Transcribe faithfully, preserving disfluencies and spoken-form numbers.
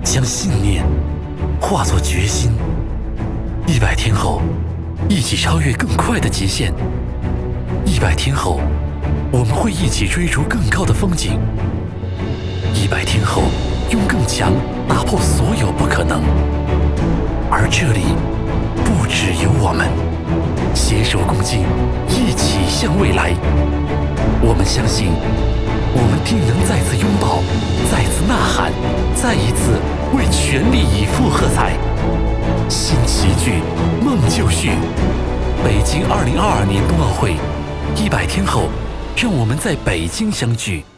将信念化作决心。一百天后，一起超越更快的极限。一百天后，我们会一起追逐更高的风景。一百天后，用更强打破所有不可能。而这里不只有我们，携手共进，一起向未来。我们相信，我们定能再次拥抱，再次呐喊，再一次为全力以赴喝彩。新奇剧，梦就绪。北京二零二二年冬奥会，一百天后，让我们在北京相聚。